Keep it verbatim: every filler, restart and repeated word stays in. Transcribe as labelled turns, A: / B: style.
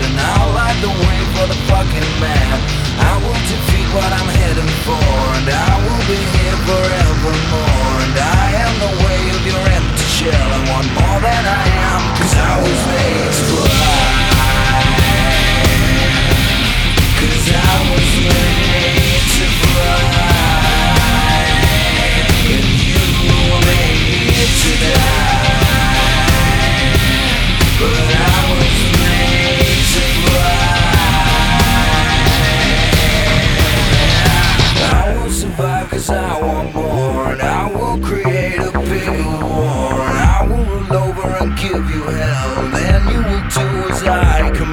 A: and I'll light the way for the fucking man. I will defeat what I'm heading for, and I will be here forevermore. And I am the way of your empty shell, and want more than I am, cause I was made to fly. Cause I was made to fly, and you were made to die. But I was made to fly. I will survive cause I want more, and I will create a bigger war, and I will rule over and give you hell. Then you will do as I command.